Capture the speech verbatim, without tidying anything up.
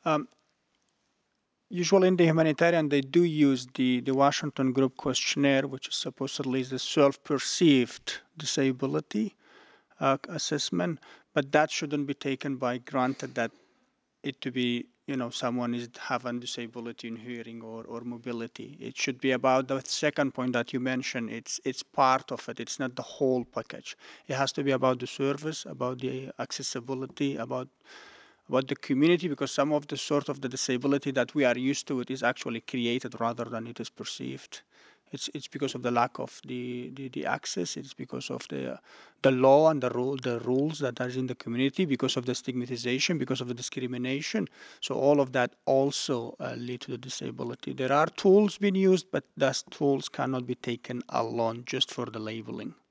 Um, Usually in the humanitarian, they do use the, the Washington Group questionnaire, which is supposedly the self-perceived disability uh, assessment, but that shouldn't be taken by granted that it to be, you know, someone is having disability in hearing or, or mobility. It should be about the second point that you mentioned. It's it's part of it. It's not the whole package. It has to be about the service, about the accessibility, about about the community, because some of the sort of the disability that we are used to it is actually created rather than it is perceived. It's it's because of the lack of the, the, the access. It's because of the the law and the rule the rules that are in the community, because of the stigmatization, because of the discrimination. So all of that also uh, lead to the disability. There are tools being used, but those tools cannot be taken alone just for the labeling.